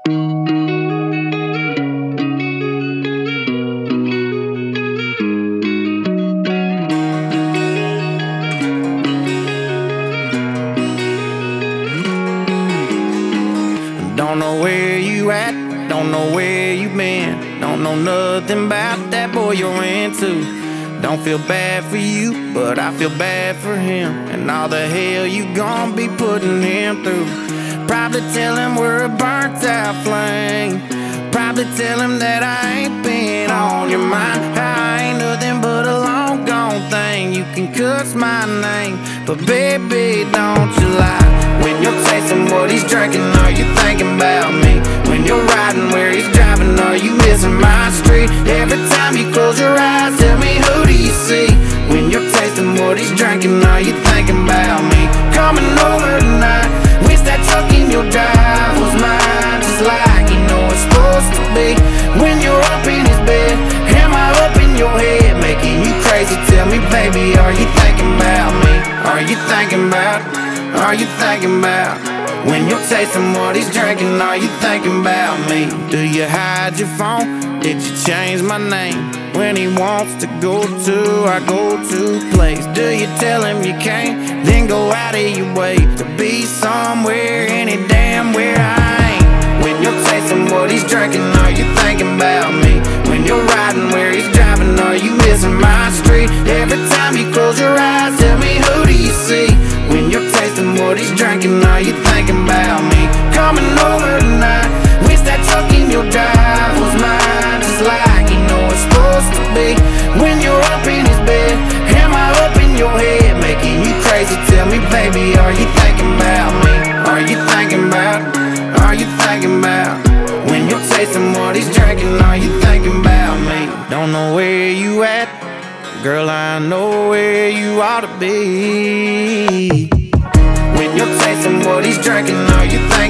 Don't know where you at, don't know where you been, don't know nothing about that boy you're into. Don't feel bad for you, but I feel bad for him, and all the hell you gon' be putting him through. Probably tell him we're a burnt out flame, probably tell him that I ain't been on your mind. I ain't nothing but a long gone thing. You can cuss my name, but baby, don't you lie. When you're tasting what he's drinking, are you thinking about me? When you're riding where he's driving, are you missing my street? Every time you close your eyes, tell me, who do you see? When you're tasting what he's drinking, are you thinking about me? Coming over tonight, wish that truck in your drive was mine, just like you know it's supposed to be. When you're up in his bed, am I up in your head, making you crazy? Tell me, baby, are you thinking about me? Are you thinking about? Are you thinking about? When you're tasting what he's drinking, are you thinking about me? Do you hide your phone? Did you change my name? When he wants to go to our go-to place, do you tell him you can't, then go out of your way to be somewhere, any damn where I ain't? When you're tasting what he's drinking, are you thinking about me? When you're riding where he's driving, are you missing my street? Every time you close your eyes, tell me, who do you see? When you're tasting what he's drinking, are you thinking about me? Coming over tonight, wish that truck in your drive was mine, just like you know it's supposed to be. When you're up in his bed, am I up in your head, making you crazy? Tell me, baby, are you thinking about me? Are you thinking about? Are you thinking about? When you're tasting what he's drinking, are you thinking about me? Don't know where you at, girl, I know where you ought to be. When you're tasting what he's drinking, are you thinking